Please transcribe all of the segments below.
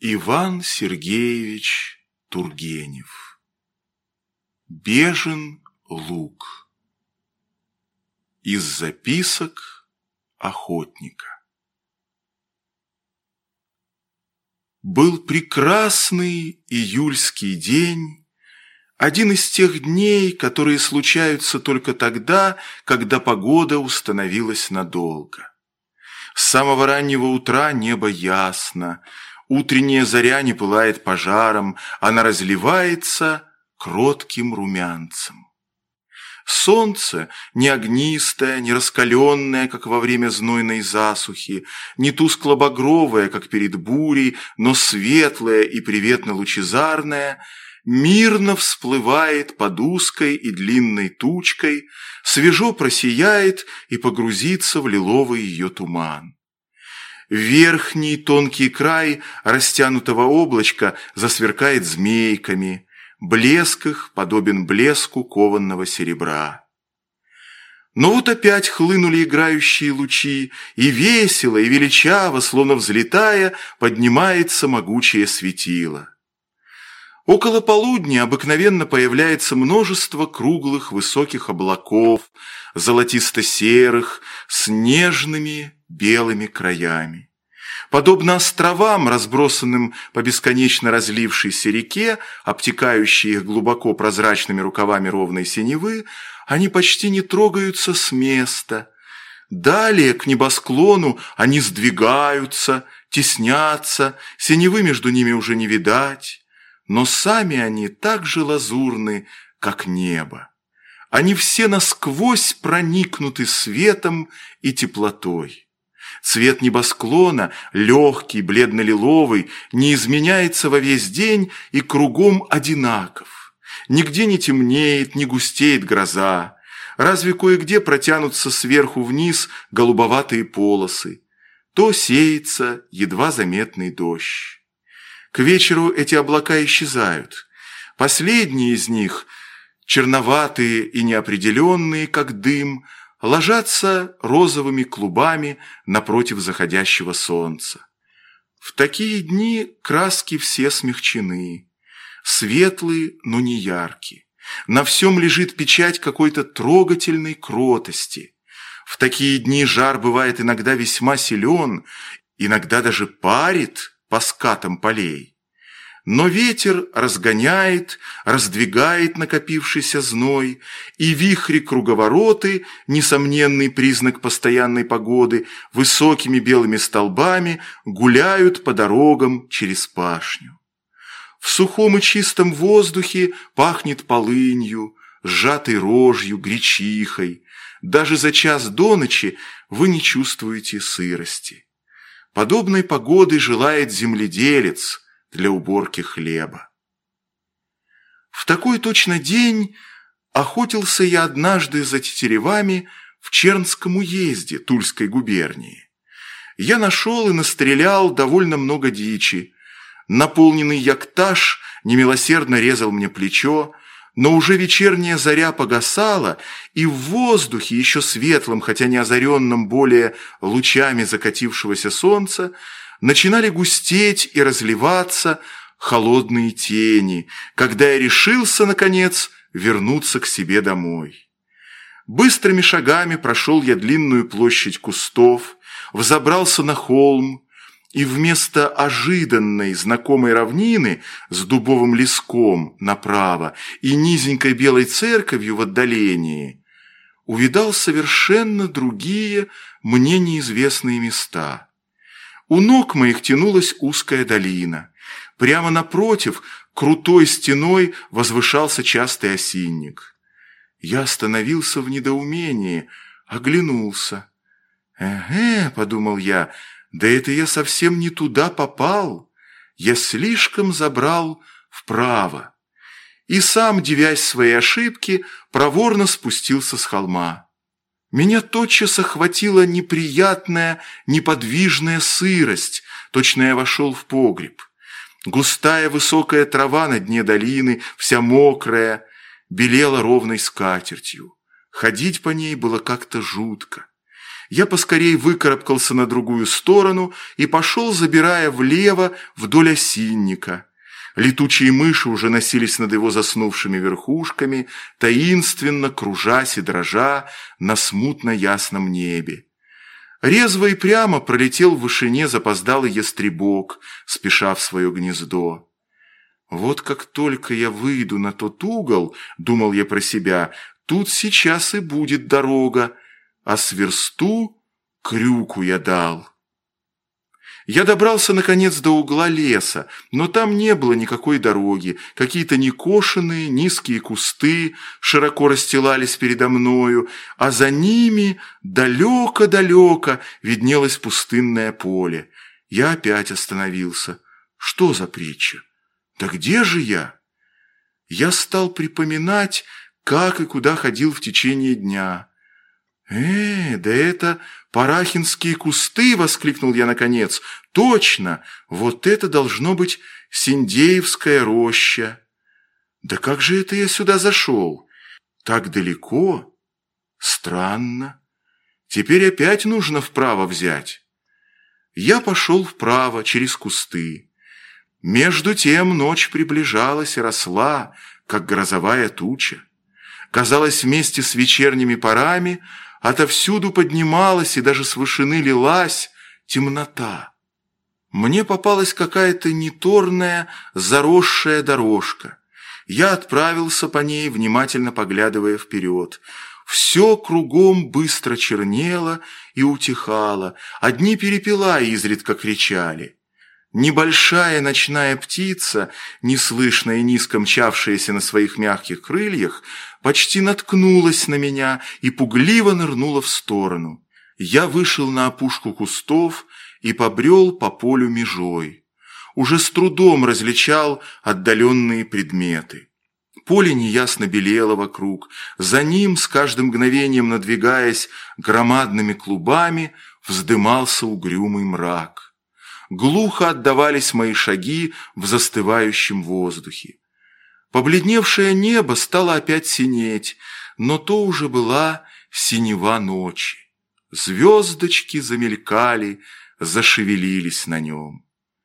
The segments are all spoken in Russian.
Иван Сергеевич Тургенев. Бежен луг. Из записок охотника. Был прекрасный июльский день, один из тех дней, которые случаются только тогда, когда погода установилась надолго. С самого раннего утра небо ясно, утренняя заря не пылает пожаром, она разливается кротким румянцем. Солнце не огнистое, не раскаленное, как во время знойной засухи, не тускло-багровое, как перед бурей, но светлое и приветно-лучезарное, мирно всплывает под узкой и длинной тучкой, свежо просияет и погрузится в лиловый ее туман. Верхний тонкий край растянутого облачка засверкает змейками, блеск их подобен блеску кованного серебра. Но вот опять хлынули играющие лучи, и весело, и величаво, словно взлетая, поднимается могучее светило. Около полудня обыкновенно появляется множество круглых высоких облаков, золотисто-серых, с нежными белыми краями. Подобно островам, разбросанным по бесконечно разлившейся реке, обтекающей их глубоко прозрачными рукавами ровной синевы, они почти не трогаются с места. Далее к небосклону они сдвигаются, теснятся, синевы между ними уже не видать. Но сами они так же лазурны, как небо. Они все насквозь проникнуты светом и теплотой. Цвет небосклона, легкий, бледно-лиловый, не изменяется во весь день и кругом одинаков. Нигде не темнеет, не густеет гроза. Разве кое-где протянутся сверху вниз голубоватые полосы. То сеется едва заметный дождь. К вечеру эти облака исчезают. Последние из них, черноватые и неопределенные, как дым, ложатся розовыми клубами напротив заходящего солнца. В такие дни краски все смягчены, светлые, но не яркие. На всем лежит печать какой-то трогательной кротости. В такие дни жар бывает иногда весьма силен, иногда даже парит по скатам полей. Но ветер разгоняет, раздвигает накопившийся зной, и вихри-круговороты, несомненный признак постоянной погоды, высокими белыми столбами гуляют по дорогам через пашню. В сухом и чистом воздухе пахнет полынью, сжатой рожью, гречихой. Даже за час до ночи вы не чувствуете сырости. Подобной погоды желает земледелец для уборки хлеба. В такой точно день охотился я однажды за тетеревами в Чернском уезде Тульской губернии. Я нашел и настрелял довольно много дичи. Наполненный яктаж немилосердно резал мне плечо, но уже вечерняя заря погасала, и в воздухе, еще светлом, хотя не озаренном более лучами закатившегося солнца, начинали густеть и разливаться холодные тени, когда я решился, наконец, вернуться к себе домой. Быстрыми шагами прошел я длинную площадь кустов, взобрался на холм, и вместо ожиданной знакомой равнины с дубовым леском направо и низенькой белой церковью в отдалении увидал совершенно другие, мне неизвестные места. У ног моих тянулась узкая долина. Прямо напротив, крутой стеной, возвышался частый осинник. Я остановился в недоумении, оглянулся. «Эге», — подумал я, — «да это я совсем не туда попал. Я слишком забрал вправо». И сам, дивясь своей ошибке, проворно спустился с холма. Меня тотчас охватила неприятная, неподвижная сырость, точно я вошел в погреб. Густая высокая трава на дне долины, вся мокрая, белела ровной скатертью. Ходить по ней было как-то жутко. Я поскорей выкарабкался на другую сторону и пошел, забирая влево вдоль осинника. Летучие мыши уже носились над его заснувшими верхушками, таинственно кружась и дрожа на смутно-ясном небе. Резво и прямо пролетел в вышине запоздалый ястребок, спеша в свое гнездо. «Вот как только я выйду на тот угол, — думал я про себя, — тут сейчас и будет дорога, а с версту крюку я дал». Я добрался, наконец, до угла леса, но там не было никакой дороги. Какие-то некошенные низкие кусты широко расстилались передо мною, а за ними далеко-далеко виднелось пустынное поле. Я опять остановился. Что за притча? Да где же я? Я стал припоминать, как и куда ходил в течение дня. Да это парахинские кусты!» — воскликнул я наконец. «Точно! Вот это должно быть Синдеевская роща!» «Да как же это я сюда зашел? Так далеко? Странно. Теперь опять нужно вправо взять». Я пошел вправо, через кусты. Между тем ночь приближалась и росла, как грозовая туча. Казалось, вместе с вечерними парами отовсюду поднималась и даже с вышины лилась темнота. Мне попалась какая-то неторная, заросшая дорожка. Я отправился по ней, внимательно поглядывая вперед. Все кругом быстро чернело и утихало, одни перепела изредка кричали. Небольшая ночная птица, неслышно и низко мчавшаяся на своих мягких крыльях, почти наткнулась на меня и пугливо нырнула в сторону. Я вышел на опушку кустов и побрел по полю межой. Уже с трудом различал отдаленные предметы. Поле неясно белело вокруг, за ним, с каждым мгновением надвигаясь громадными клубами, вздымался угрюмый мрак. Глухо отдавались мои шаги в застывающем воздухе. Побледневшее небо стало опять синеть, но то уже была синева ночи. Звездочки замелькали, зашевелились на нем.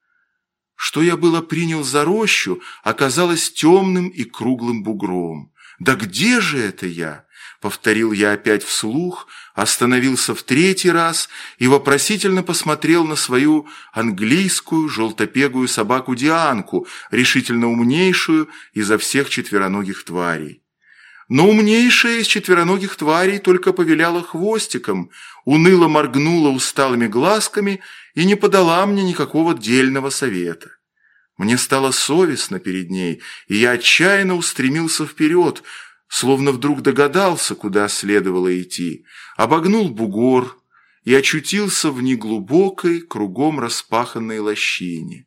Что я было принял за рощу, оказалось темным и круглым бугром. «Да где же это я?» — повторил я опять вслух, остановился в третий раз и вопросительно посмотрел на свою английскую желтопегую собаку Дианку, решительно умнейшую изо всех четвероногих тварей. Но умнейшая из четвероногих тварей только повиляла хвостиком, уныло моргнула усталыми глазками и не подала мне никакого дельного совета. Мне стало совестно перед ней, и я отчаянно устремился вперед, словно вдруг догадался, куда следовало идти, обогнул бугор и очутился в неглубокой, кругом распаханной лощине.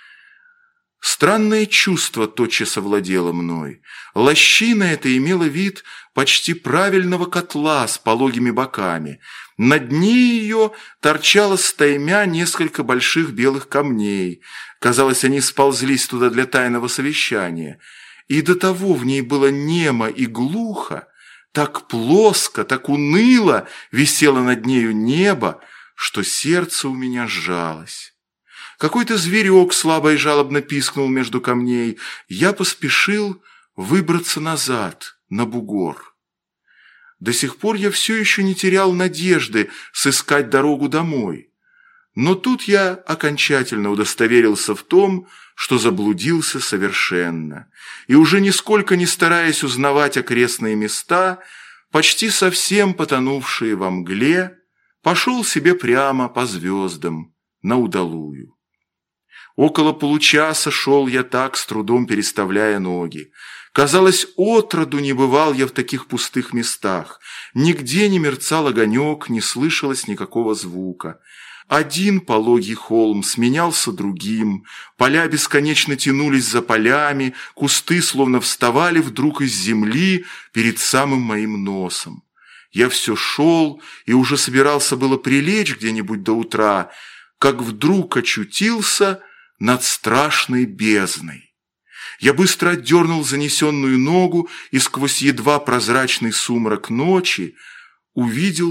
Странное чувство тотчас овладело мной. Лощина эта имела вид почти правильного котла с пологими боками. На дне ее торчало стаймя несколько больших белых камней. Казалось, они сползлись туда для тайного совещания. И до того в ней было немо и глухо, так плоско, так уныло висело над нею небо, что сердце у меня сжалось. Какой-то зверек слабо и жалобно пискнул между камней. Я поспешил выбраться назад, на бугор. До сих пор я все еще не терял надежды сыскать дорогу домой. Но тут я окончательно удостоверился в том, что заблудился совершенно, и уже нисколько не стараясь узнавать окрестные места, почти совсем потонувшие во мгле, пошел себе прямо по звездам, на удалую. Около получаса шел я так, с трудом переставляя ноги. Казалось, отроду не бывал я в таких пустых местах. Нигде не мерцал огонек, не слышалось никакого звука. Один пологий холм сменялся другим, поля бесконечно тянулись за полями, кусты словно вставали вдруг из земли перед самым моим носом. Я все шел и уже собирался было прилечь где-нибудь до утра, как вдруг очутился над страшной бездной. Я быстро отдернул занесенную ногу и сквозь едва прозрачный сумрак ночи увидел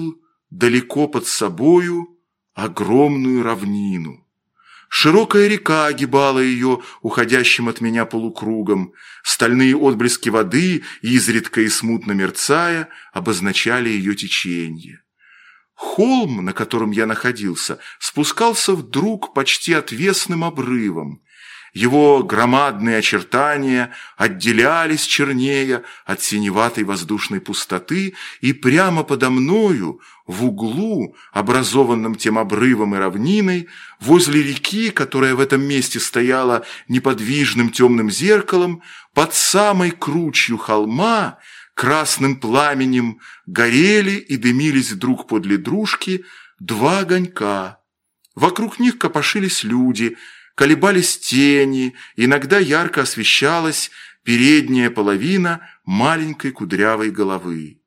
далеко под собою огромную равнину. Широкая река огибала ее уходящим от меня полукругом. Стальные отблески воды, изредка и смутно мерцая, обозначали ее течение. Холм, на котором я находился, спускался вдруг почти отвесным обрывом. Его громадные очертания отделялись чернея от синеватой воздушной пустоты, и прямо подо мною, в углу, образованном тем обрывом и равниной, возле реки, которая в этом месте стояла неподвижным темным зеркалом, под самой кручью холма, красным пламенем горели и дымились друг подле дружки два огонька. Вокруг них копошились люди, колебались тени, иногда ярко освещалась передняя половина маленькой кудрявой головы.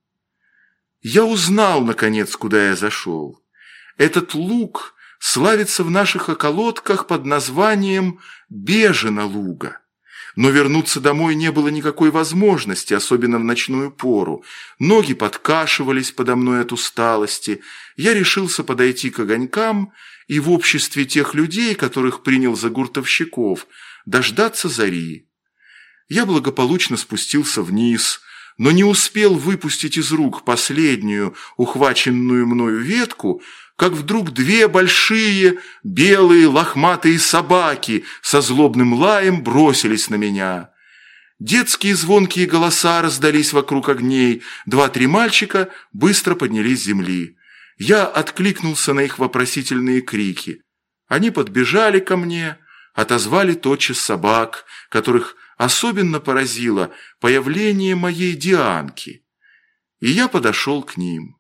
Я узнал, наконец, куда я зашел. Этот луг славится в наших околотках под названием Бежина луга. Но вернуться домой не было никакой возможности, особенно в ночную пору. Ноги подкашивались подо мной от усталости. Я решился подойти к огонькам и в обществе тех людей, которых принял за гуртовщиков, дождаться зари. Я благополучно спустился вниз, но не успел выпустить из рук последнюю, ухваченную мною ветку, как вдруг две большие белые лохматые собаки со злобным лаем бросились на меня. Детские звонкие голоса раздались вокруг огней, 2-3 мальчика быстро поднялись с земли. Я откликнулся на их вопросительные крики. Они подбежали ко мне, отозвали тотчас собак, которых особенно поразило появление моей Дианки, и я подошел к ним.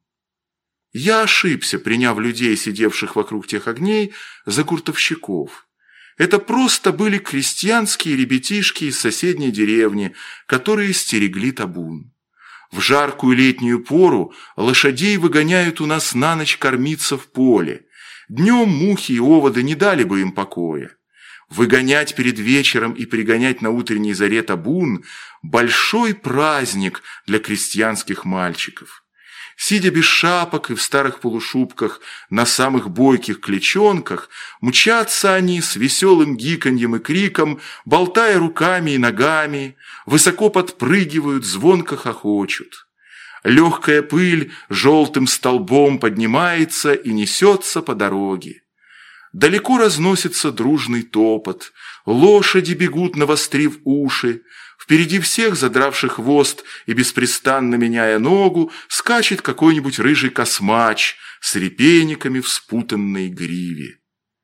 Я ошибся, приняв людей, сидевших вокруг тех огней, за гуртовщиков. Это просто были крестьянские ребятишки из соседней деревни, которые стерегли табун. В жаркую летнюю пору лошадей выгоняют у нас на ночь кормиться в поле. Днем мухи и оводы не дали бы им покоя. Выгонять перед вечером и пригонять на утренней заре табун – большой праздник для крестьянских мальчиков. Сидя без шапок и в старых полушубках на самых бойких клячонках, мчатся они с веселым гиканьем и криком, болтая руками и ногами, высоко подпрыгивают, звонко хохочут. Легкая пыль желтым столбом поднимается и несется по дороге. Далеко разносится дружный топот, лошади бегут, навострив уши, впереди всех, задравший хвост и беспрестанно меняя ногу, скачет какой-нибудь рыжий космач с репейниками в спутанной гриве.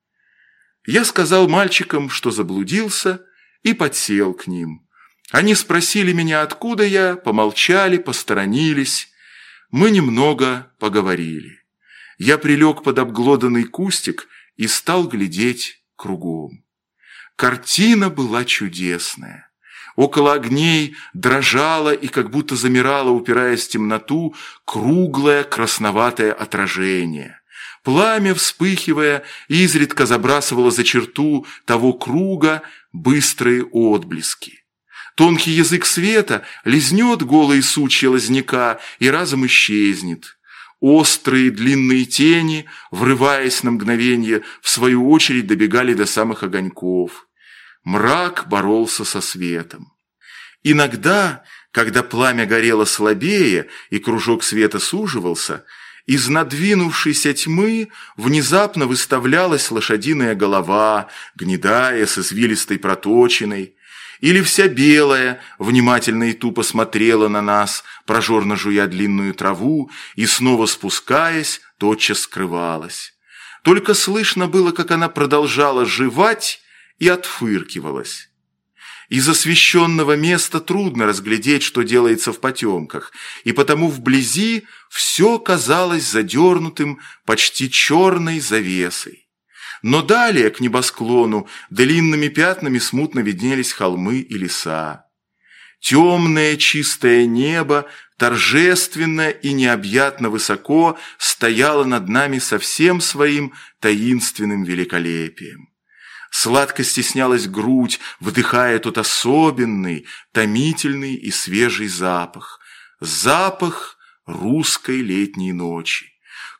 Я сказал мальчикам, что заблудился, и подсел к ним. Они спросили меня, откуда я, помолчали, посторонились. Мы немного поговорили. Я прилег под обглоданный кустик и стал глядеть кругом. Картина была чудесная. Около огней дрожало и как будто замирало, упираясь в темноту, круглое красноватое отражение. Пламя, вспыхивая, изредка забрасывало за черту того круга быстрые отблески. Тонкий язык света лизнет голые сучья лозняка и разом исчезнет. Острые длинные тени, врываясь на мгновение, в свою очередь добегали до самых огоньков. Мрак боролся со светом. Иногда, когда пламя горело слабее и кружок света суживался, из надвинувшейся тьмы внезапно выставлялась лошадиная голова, гнедая, с извилистой проточиной, или вся белая внимательно и тупо смотрела на нас, прожорно жуя длинную траву, и снова спускаясь, тотчас скрывалась. Только слышно было, как она продолжала жевать и отфыркивалась. Из освещенного места трудно разглядеть, что делается в потемках, и потому вблизи все казалось задернутым почти черной завесой. Но далее, к небосклону, длинными пятнами смутно виднелись холмы и леса. Темное чистое небо, торжественно и необъятно высоко, стояло над нами со всем своим таинственным великолепием. Сладко стеснялась грудь, вдыхая тот особенный, томительный и свежий запах. Запах русской летней ночи.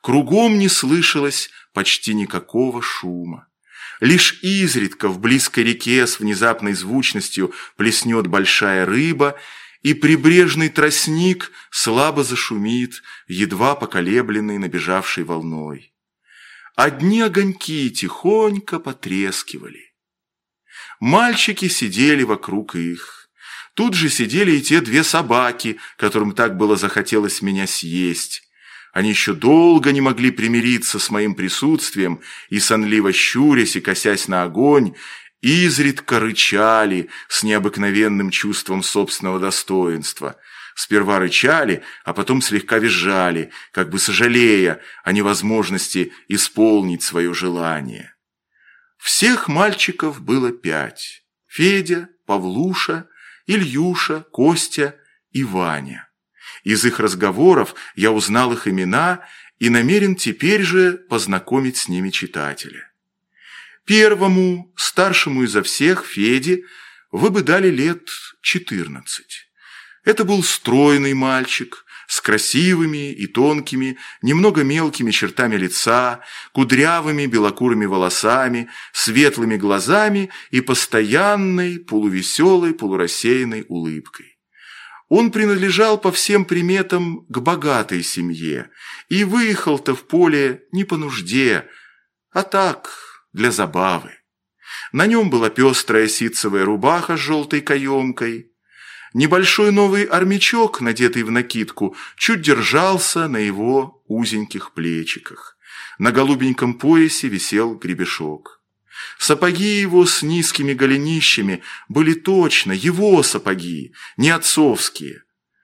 Кругом не слышалось почти никакого шума. Лишь изредка в близкой реке с внезапной звучностью плеснет большая рыба, и прибрежный тростник слабо зашумит, едва поколебленный набежавшей волной. Одни огоньки тихонько потрескивали. Мальчики сидели вокруг их. Тут же сидели и те две собаки, которым так было захотелось меня съесть. Они еще долго не могли примириться с моим присутствием и, сонливо щурясь и косясь на огонь, изредка рычали с необыкновенным чувством собственного достоинства. Сперва рычали, а потом слегка визжали, как бы сожалея о невозможности исполнить свое желание. Всех мальчиков было 5: Федя, Павлуша, Ильюша, Костя и Ваня. Из их разговоров я узнал их имена и намерен теперь же познакомить с ними читателя. Первому, старшему изо всех, Феде, вы бы дали лет 14. Это был стройный мальчик с красивыми и тонкими, немного мелкими чертами лица, кудрявыми белокурыми волосами, светлыми глазами и постоянной, полувеселой, полурассеянной улыбкой. Он принадлежал по всем приметам к богатой семье и выехал-то в поле не по нужде, а так, для забавы. На нем была пестрая ситцевая рубаха с желтой каемкой. Небольшой новый армячок, надетый в накидку, чуть держался на его узеньких плечиках. На голубеньком поясе висел гребешок. Сапоги его с низкими голенищами были точно его сапоги, не отцовские.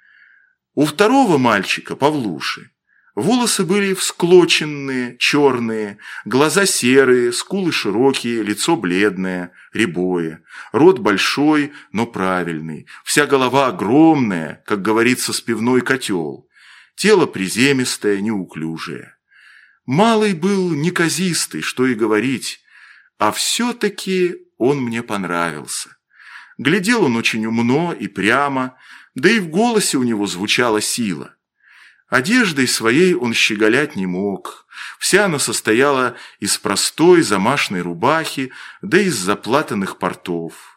У второго мальчика, Павлуши, волосы были всклоченные, черные, глаза серые, скулы широкие, лицо бледное, рябое, рот большой, но правильный, вся голова огромная, как говорится, с пивной котел, тело приземистое, неуклюжее. Малый был неказистый, что и говорить, а все-таки он мне понравился. Глядел он очень умно и прямо, да и в голосе у него звучала сила. Одеждой своей он щеголять не мог. Вся она состояла из простой замашной рубахи, да из заплатанных портов.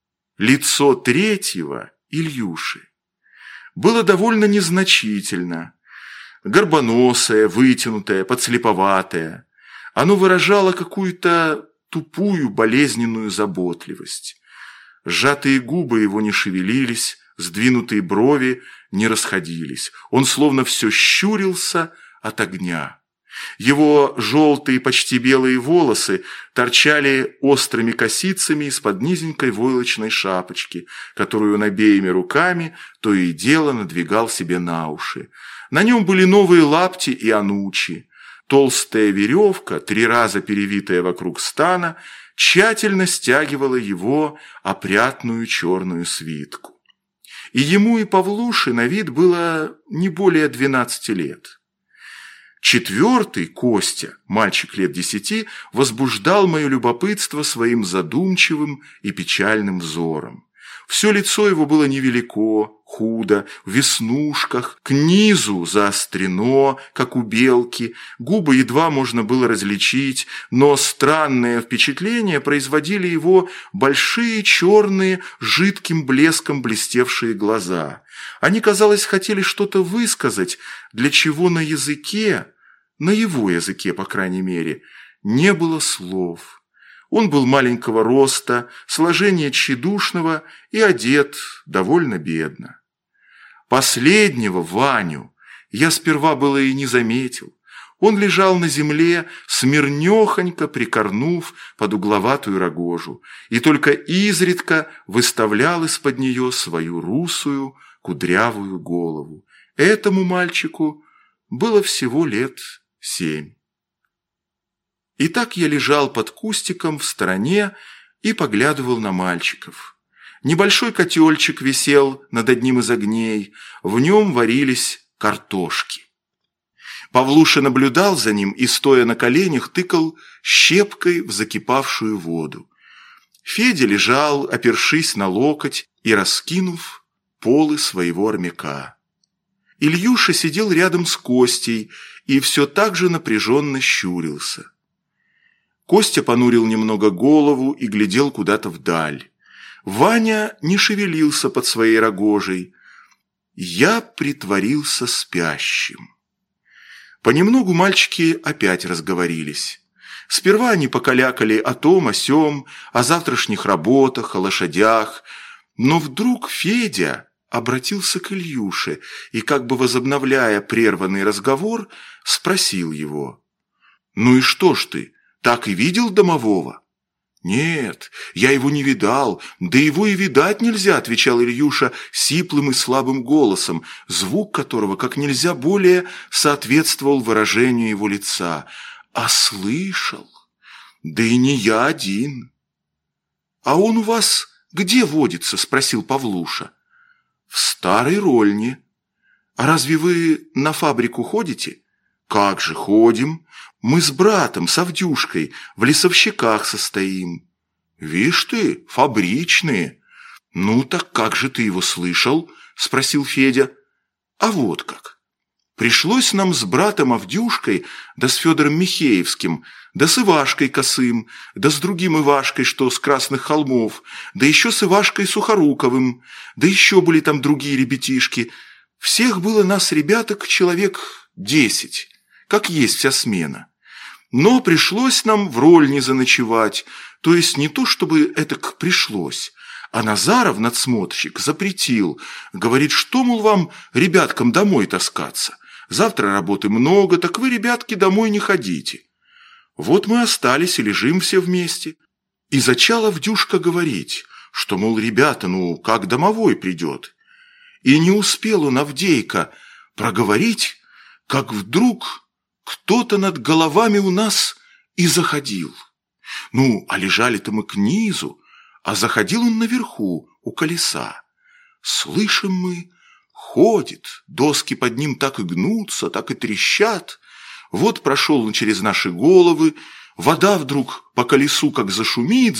Лицо третьего, Ильюши, было довольно незначительно. Горбоносое, вытянутое, подслеповатое. Оно выражало какую-то тупую болезненную заботливость. Сжатые губы его не шевелились, сдвинутые брови не расходились. Он словно все щурился от огня. Его желтые, почти белые волосы торчали острыми косицами из-под низенькой войлочной шапочки, которую он обеими руками то и дело надвигал себе на уши. На нем были новые лапти и анучи. Толстая веревка, 3 раза перевитая вокруг стана, тщательно стягивала его опрятную черную свитку. И ему, и Павлуше на вид было не более 12 лет. Четвертый, Костя, мальчик лет 10, возбуждал мое любопытство своим задумчивым и печальным взором. Все лицо его было невелико, худо, в веснушках, к низу заострено, как у белки, губы едва можно было различить, но странное впечатление производили его большие черные, жидким блеском блестевшие глаза. Они, казалось, хотели что-то высказать, для чего на языке, на его языке, по крайней мере, не было слов. Он был маленького роста, сложения тщедушного и одет довольно бедно. Последнего, Ваню, я сперва было и не заметил. Он лежал на земле, смирнёхонько прикорнув под угловатую рогожу, и только изредка выставлял из-под нее свою русую, кудрявую голову. Этому мальчику было всего лет 7. И так я лежал под кустиком в стороне и поглядывал на мальчиков. Небольшой котельчик висел над одним из огней, в нем варились картошки. Павлуша наблюдал за ним и, стоя на коленях, тыкал щепкой в закипавшую воду. Федя лежал, опершись на локоть и раскинув полы своего армяка. Ильюша сидел рядом с Костей и все так же напряженно щурился. Костя понурил немного голову и глядел куда-то вдаль. Ваня не шевелился под своей рогожей. Я притворился спящим. Понемногу мальчики опять разговорились. Сперва они покалякали о том, о сём, о завтрашних работах, о лошадях. Но вдруг Федя обратился к Ильюше и, как бы возобновляя прерванный разговор, спросил его: «Ну и что ж ты, так и видел домового?» «Нет, я его не видал, да его и видать нельзя», – отвечал Ильюша сиплым и слабым голосом, звук которого как нельзя более соответствовал выражению его лица. «А слышал? Да и не я один». «А он у вас где водится?» – спросил Павлуша. «В Старой Рольне». «А разве вы на фабрику ходите?» «Как же ходим. Мы с братом, с Авдюшкой, в лесовщиках состоим». «Вишь ты, фабричные». «Ну так как же ты его слышал?» – спросил Федя. «А вот как. Пришлось нам с братом Авдюшкой, да с Федором Михеевским, да с Ивашкой Косым, да с другим Ивашкой, что с Красных Холмов, да еще с Ивашкой Сухоруковым, да еще были там другие ребятишки. Всех было нас, ребяток, человек 10, как есть вся смена. Но пришлось нам в Рольне заночевать, то есть не то, чтобы этак пришлось, а Назаров, надсмотрщик, запретил, говорит, что, мол, вам, ребяткам, домой таскаться. Завтра работы много, так вы, ребятки, домой не ходите. Вот мы остались и лежим все вместе. И зачала Авдюшка говорить, что, мол, ребята, ну, как домовой придет. И не успел он, Авдейка, проговорить, как вдруг кто-то над головами у нас и заходил. Ну, а лежали-то мы к низу, а заходил он наверху, у колеса. Слышим мы, ходит, доски под ним так и гнутся, так и трещат. Вот прошел он через наши головы, вода вдруг по колесу как зашумит,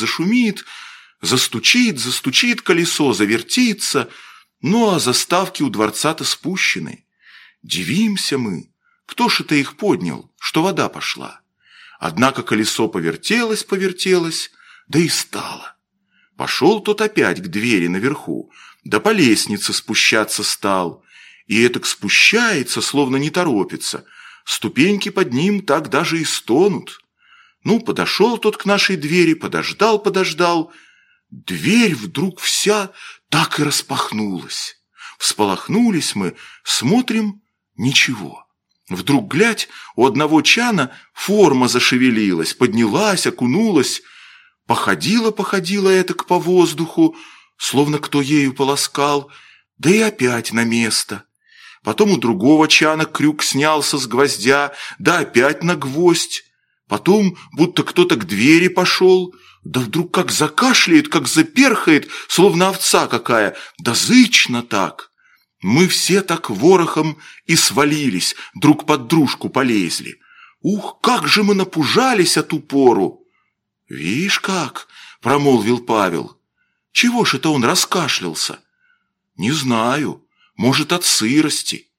застучит колесо, завертится, ну а заставки у дворца-то спущены. Дивимся мы, кто ж это их поднял, что вода пошла. Однако колесо повертелось, да и стало. Пошел тот опять к двери наверху, да по лестнице спущаться стал. И этак спущается, словно не торопится. Ступеньки под ним так даже и стонут. Ну, подошел тот к нашей двери, подождал. Дверь вдруг вся так и распахнулась. Всполохнулись мы, смотрим – ничего. Вдруг, глядь, у одного чана форма зашевелилась, поднялась, окунулась. Походила этак по воздуху, словно кто ею полоскал, да и опять на место. Потом у другого чана крюк снялся с гвоздя, да опять на гвоздь. Потом будто кто-то к двери пошел, да вдруг как закашляет, как заперхает, словно овца какая, да зычно так. Мы все так ворохом и свалились, друг под дружку полезли. Ух, как же мы напужались от упору! «Вишь как!» – промолвил Павел. «Чего ж это он раскашлялся?» «Не знаю, может, от сырости».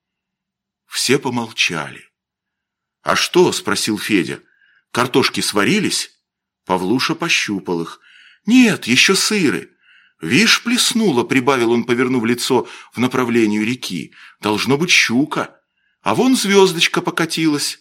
Все помолчали. «А что?» – спросил Федя. «Картошки сварились?» Павлуша пощупал их. «Нет, еще сыры». «Вишь, плеснула», – прибавил он, повернув лицо в направлении реки. «Должно быть щука. А вон звездочка покатилась».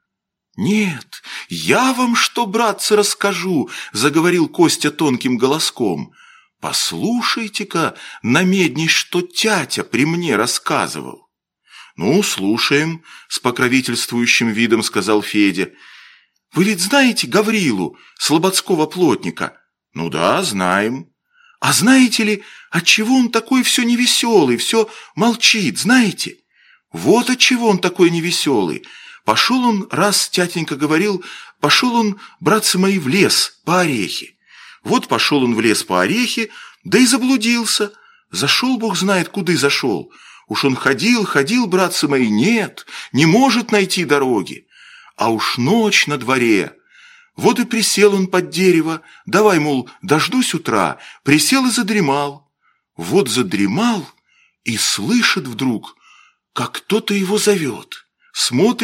«Нет, я вам что, братцы, расскажу», – заговорил Костя тонким голоском. «Послушайте-ка, намедней, что тятя при мне рассказывал». «Ну, слушаем», – с покровительствующим видом сказал Федя. «Вы ведь знаете Гаврилу, слободского плотника?» «Ну да, знаем». «А знаете ли, отчего он такой все невеселый, все молчит, знаете? Вот отчего он такой невеселый. Пошел он, раз тятенька говорил, пошел он, братцы мои, в лес по орехи. Вот пошел он в лес по орехи, да и заблудился. Зашел, бог знает, куда зашел. Уж он ходил, братцы мои, нет, не может найти дороги. А уж ночь на дворе. Вот и присел он под дерево, давай, мол, дождусь утра, присел и задремал. Вот задремал и слышит вдруг, как кто-то его зовет. Смотрит,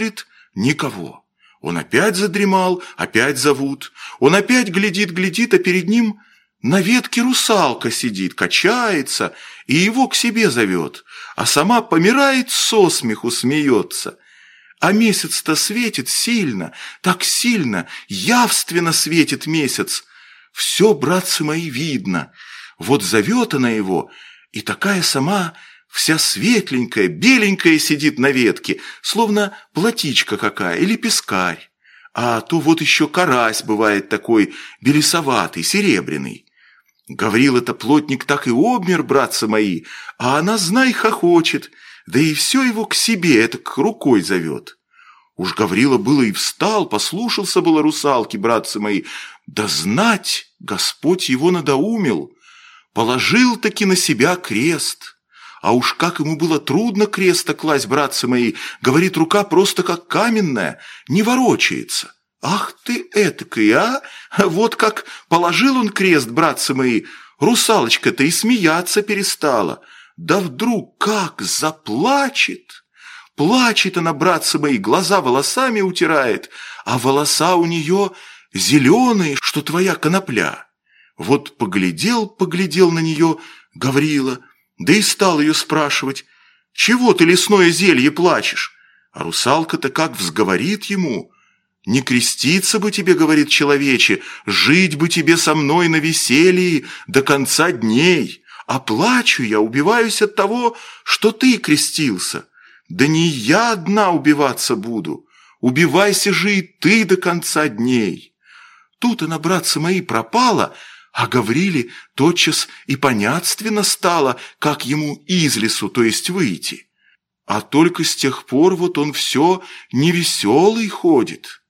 Никого. Он опять задремал, опять зовут. Он опять глядит, а перед ним на ветке русалка сидит, качается и его к себе зовет, а сама помирает со смеху, смеется. А месяц-то светит сильно, так сильно, явственно светит месяц. Все, братцы мои, видно. Вот зовет она его, и такая сама вся светленькая, беленькая сидит на ветке, словно платичка какая или пескарь. А то вот еще карась бывает такой белесоватый, серебряный. Гаврила-то плотник так и обмер, братцы мои, а она, знай, хохочет, да и все его к себе этак рукой зовет. Уж Гаврила было и встал, послушался было русалки, братцы мои, да знать, Господь его надоумил, положил-таки на себя крест. А уж как ему было трудно креста класть, братцы мои, говорит, рука просто как каменная, не ворочается. Ах ты этакой, а! Вот как положил он крест, братцы мои, русалочка-то и смеяться перестала. Да вдруг как заплачет! Плачет она, братцы мои, глаза волосами утирает, а волоса у нее зеленые, что твоя конопля. Вот поглядел на нее Гаврила, да и стал ее спрашивать, чего ты, лесное зелье, плачешь? А русалка-то как взговорит ему: не креститься бы тебе, говорит, человече, жить бы тебе со мной на веселье до конца дней, а плачу я, убиваюсь от того, что ты крестился. Да не я одна убиваться буду, убивайся же и ты до конца дней. Тут она, братцы мои, пропала, а Гавриле тотчас и понятственно стало, как ему из лесу, то есть выйти. А только с тех пор вот он все невеселый ходит.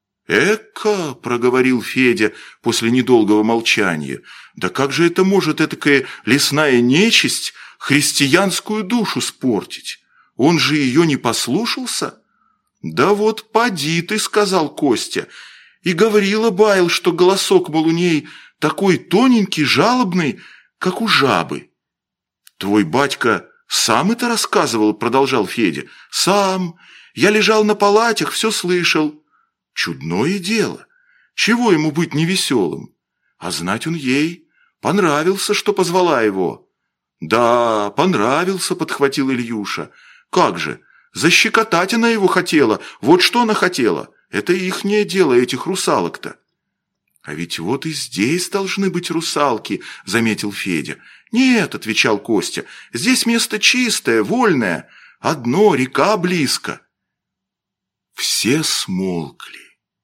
«Эка!» – проговорил Федя после недолгого молчания. «Да как же это может этакая лесная нечисть христианскую душу спортить? Он же ее не послушался?» «Да вот поди ты», – сказал Костя. И Гаврила баял, что голосок, мол, у ней такой тоненький, жалобный, как у жабы. «Твой батька сам это рассказывал?» – продолжал Федя. «Сам. Я лежал на палатях, все слышал». «Чудное дело. Чего ему быть невеселым? А знать он ей. Понравился, что позвала его». «Да, понравился», – подхватил Ильюша. «Как же, защекотать она его хотела. Вот что она хотела. Это ихнее дело, этих русалок-то». «А ведь вот и здесь должны быть русалки», – заметил Федя. «Нет», – отвечал Костя, – «здесь место чистое, вольное. Одно, река близко». Все смолкли.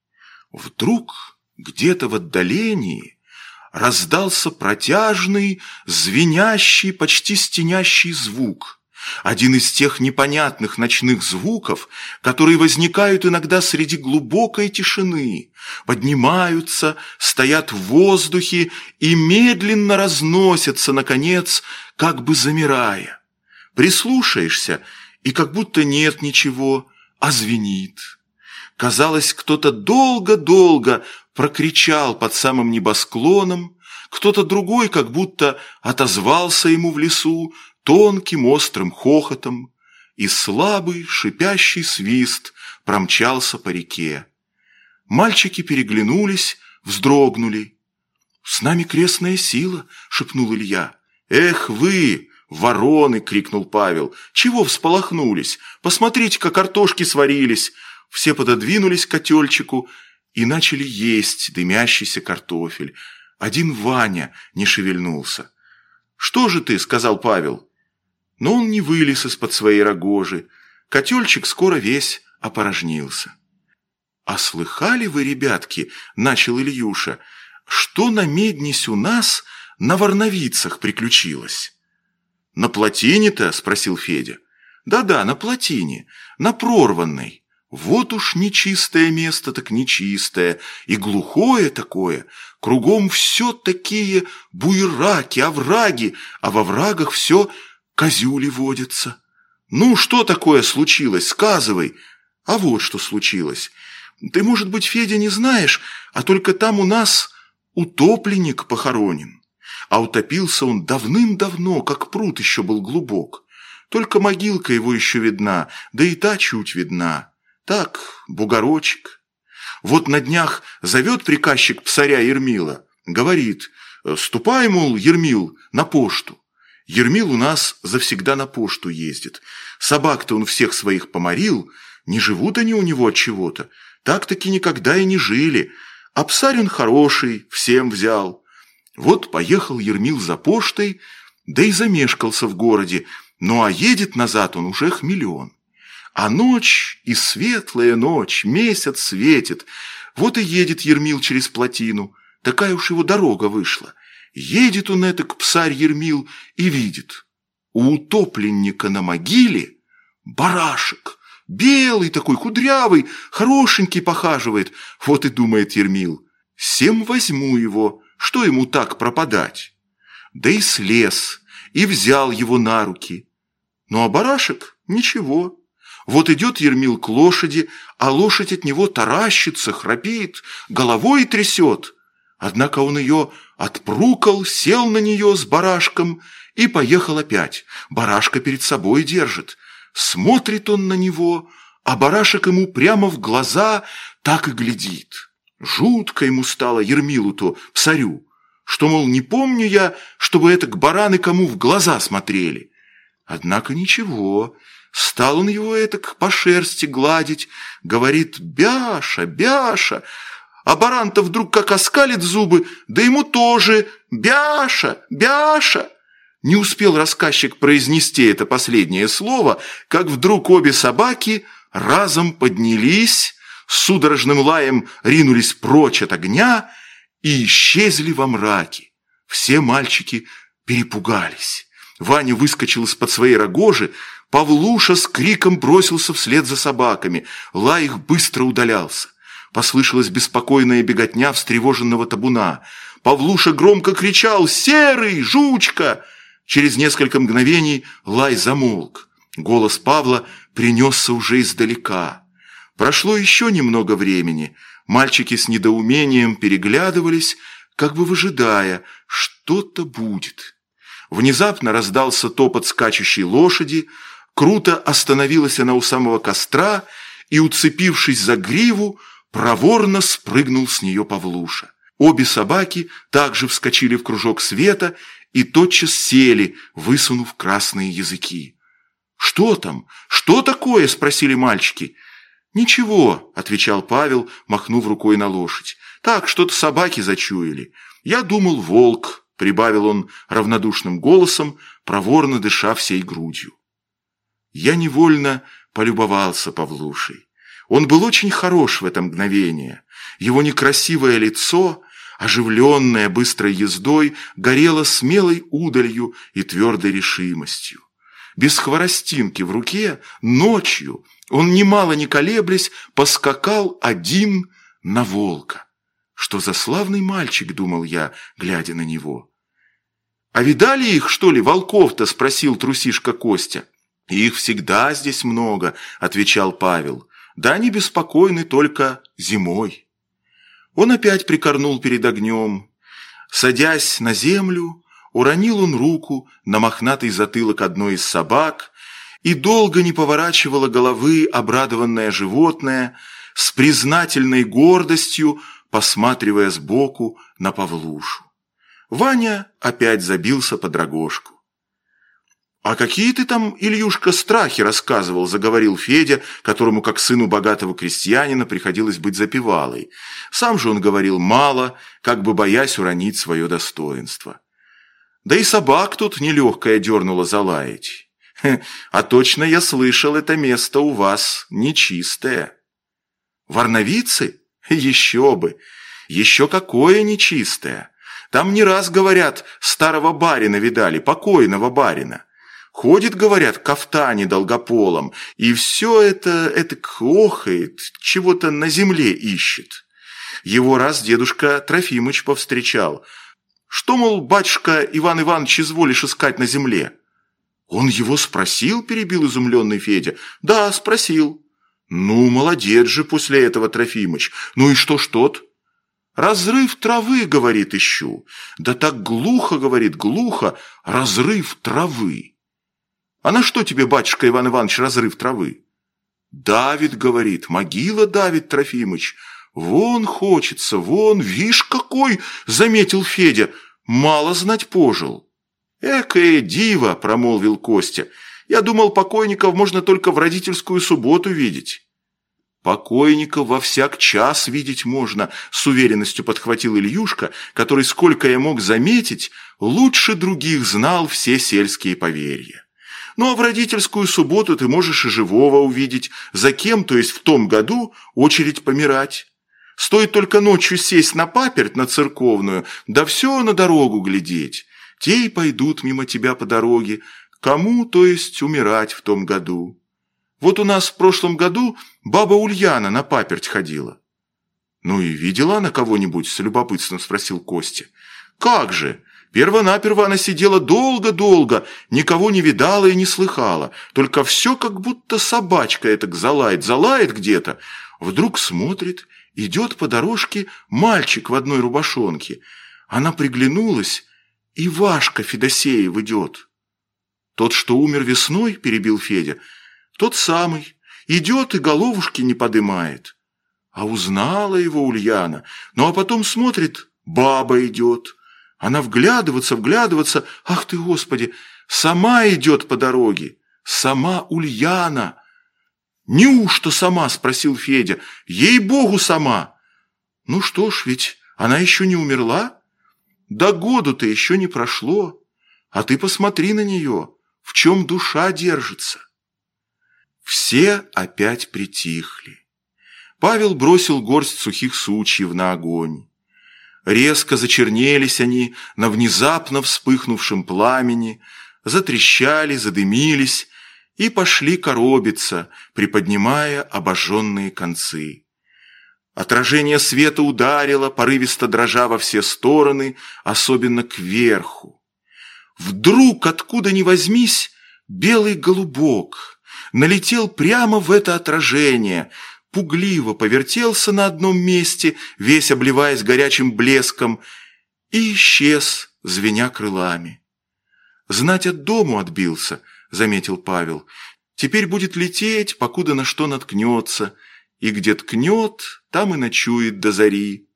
Вдруг где-то в отдалении раздался протяжный, звенящий, почти стенящий звук. Один из тех непонятных ночных звуков, которые возникают иногда среди глубокой тишины, поднимаются, стоят в воздухе и медленно разносятся, наконец, как бы замирая. Прислушаешься, и как будто нет ничего, а звенит. Казалось, кто-то долго-долго прокричал под самым небосклоном, кто-то другой как будто отозвался ему в лесу тонким острым хохотом, и слабый шипящий свист промчался по реке. Мальчики переглянулись, вздрогнули. «С нами крестная сила!» – шепнул Илья. «Эх вы, вороны!» – крикнул Павел. «Чего всполохнулись? Посмотрите-ка, картошки сварились!» Все пододвинулись к котельчику и начали есть дымящийся картофель. Один Ваня не шевельнулся. «Что же ты?» – сказал Павел. Но он не вылез из-под своей рогожи. Котельчик скоро весь опорожнился. «А слыхали вы, ребятки, – начал Ильюша, – что на Меднесь у нас на Варновицах приключилось?» «На плотине-то?» – спросил Федя. «Да-да, на плотине, на Прорванной. Вот уж нечистое место, так нечистое, и глухое такое, кругом все такие буераки, овраги, а во врагах все козюли водятся. Ну, что такое случилось, сказывай». «А вот что случилось. Ты, может быть, Федя, не знаешь, а только там у нас утопленник похоронен. А утопился он давным-давно, как пруд еще был глубок. Только могилка его еще видна, да и та чуть видна. Так, бугорочек. Вот на днях зовет приказчик псаря Ермила, говорит: ступай, мол, Ермил, на пошту. Ермил у нас завсегда на пошту ездит. Собак-то он всех своих поморил, не живут они у него от чего-то. Так-таки никогда и не жили. А псарь он хороший, всем взял. Вот поехал Ермил за поштой, да и замешкался в городе. Ну а едет назад он уже хмелен. А ночь, и светлая ночь, месяц светит. Вот и едет Ермил через плотину. Такая уж его дорога вышла. Едет он этак, псарь Ермил, и видит: у утопленника на могиле барашек, белый такой, кудрявый, хорошенький похаживает. Вот и думает Ермил: сем возьму его, что ему так пропадать? Да и слез, и взял его на руки. Ну а барашек ничего. Вот идет Ермил к лошади, а лошадь от него таращится, храпит, головой трясет. Однако он ее отпрукал, сел на нее с барашком и поехал опять. Барашка перед собой держит. Смотрит он на него, а барашек ему прямо в глаза так и глядит. Жутко ему стало Ермилу-то, псарю, что, мол, не помню я, чтобы этак бараны кому в глаза смотрели. Однако ничего, стал он его этак по шерсти гладить, говорит: «Бяша, Бяша!» А баран-то вдруг как оскалит зубы, да ему тоже: «Бяша, Бяша!» Не успел рассказчик произнести это последнее слово, как вдруг обе собаки разом поднялись, с судорожным лаем ринулись прочь от огня и исчезли во мраке. Все мальчики перепугались. Ваня выскочил из-под своей рогожи, Павлуша с криком бросился вслед за собаками. Лай их быстро удалялся. Послышалась беспокойная беготня встревоженного табуна. Павлуша громко кричал: «Серый! Жучка!» Через несколько мгновений лай замолк. Голос Павла принесся уже издалека. Прошло еще немного времени. Мальчики с недоумением переглядывались, как бы выжидая, что-то будет. Внезапно раздался топот скачущей лошади, круто остановилась она у самого костра и, уцепившись за гриву, проворно спрыгнул с нее Павлуша. Обе собаки также вскочили в кружок света и тотчас сели, высунув красные языки. «Что там? Что такое?» – спросили мальчики. «Ничего», – отвечал Павел, махнув рукой на лошадь. «Так, что-то собаки зачуяли. Я думал, волк», – прибавил он равнодушным голосом, проворно дыша всей грудью. Я невольно полюбовался Павлушей. Он был очень хорош в это мгновение. Его некрасивое лицо, оживленное быстрой ездой, горело смелой удалью и твердой решимостью. Без хворостинки в руке, ночью, он, немало не колеблясь, поскакал один на волка. Что за славный мальчик, думал я, глядя на него. «А видали их, что ли, волков-то?» – спросил трусишка Костя. «Их всегда здесь много», – отвечал Павел. «Да они беспокойны только зимой». Он опять прикорнул перед огнем. Садясь на землю, уронил он руку на мохнатый затылок одной из собак, и долго не поворачивало головы обрадованное животное, с признательной гордостью посматривая сбоку на Павлушу. Ваня опять забился под рогожку. «А какие ты там, Ильюшка, страхи рассказывал?» – заговорил Федя, которому, как сыну богатого крестьянина, приходилось быть запевалой. Сам же он говорил мало, как бы боясь уронить свое достоинство. Да и собак тут нелегкая дернула залаять. «А точно я слышал, это место у вас нечистое». «Варновицы? Еще бы! Еще какое нечистое! Там не раз, говорят, старого барина видали, покойного барина. Ходит, говорят, в кафтане долгополом, и все это охает, чего-то на земле ищет. Его раз дедушка Трофимыч повстречал. Что, мол, батюшка Иван Иванович, изволишь искать на земле?» «Он его спросил?» – перебил изумленный Федя. «Да, спросил». «Ну, молодец же после этого, Трофимыч. Ну и что ж тот?» «Разрыв травы, — говорит, — ищу». «Да так глухо, — говорит, — глухо, разрыв травы». «А на что тебе, батюшка Иван Иванович, разрыв травы?» Давит, говорит, могила давит, Трофимыч. Вон хочется, вон, вишь какой, заметил Федя, мало знать пожил. Экое диво, промолвил Костя. Я думал, покойников можно только в родительскую субботу видеть. Покойников во всяк час видеть можно, с уверенностью подхватил Ильюшка, который, сколько я мог заметить, лучше других знал все сельские поверья. Ну а в родительскую субботу ты можешь и живого увидеть, за кем, то есть в том году, очередь помирать. Стоит только ночью сесть на паперть на церковную, да все на дорогу глядеть. Те и пойдут мимо тебя по дороге, кому, то есть, умирать в том году. Вот у нас в прошлом году баба Ульяна на паперть ходила. Ну и видела она кого-нибудь, с любопытством спросил Костя. Как же! Перво-наперво она сидела долго-долго, никого не видала и не слыхала, только все как будто собачка этак залает где-то. Вдруг смотрит, идет по дорожке мальчик в одной рубашонке. Она приглянулась, и Вашка Федосеев идет. Тот, что умер весной, перебил Федя, тот самый, идет и головушки не подымает. А узнала его Ульяна, ну а потом смотрит, баба идет. Она вглядываться, ах ты, Господи, сама идет по дороге, сама Ульяна. «Неужто сама?» – спросил Федя. «Ей-богу, сама!» «Ну что ж, ведь она еще не умерла? Да году-то еще не прошло. А ты посмотри на нее, в чем душа держится». Все опять притихли. Павел бросил горсть сухих сучьев на огонь. Резко зачернелись они на внезапно вспыхнувшем пламени, затрещали, задымились и пошли коробиться, приподнимая обожженные концы. Отражение света ударило, порывисто дрожа во все стороны, особенно кверху. Вдруг, откуда ни возьмись, белый голубок налетел прямо в это отражение, пугливо повертелся на одном месте, весь обливаясь горячим блеском, и исчез, звеня крылами. «Знать, от дому отбился», — заметил Павел. «Теперь будет лететь, покуда на что наткнется, и где ткнет, там и ночует до зари».